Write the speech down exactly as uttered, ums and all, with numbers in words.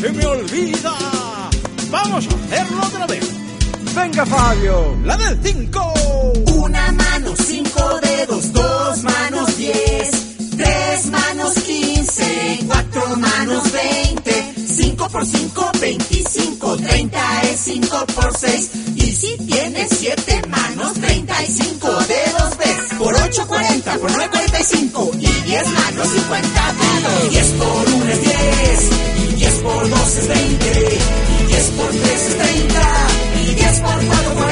se me olvida. Vamos a hacerlo otra vez. Venga, Fabio. La del cinco. Una mano, cinco dedos, dos manos, diez. Tres manos, quince. Cuatro manos, veinte. Cinco por cinco, veinticinco. Treinta es cinco por seis. Y si tienes siete manos, treinta y cinco dedos ves. Por ocho, cuarenta. Por nueve, cuarenta y cinco. Y diez manos, cincuenta dedos. Diez por uno es diez. Y diez por dos es veinte. Y diez por tres es treinta. Y diez por cuatro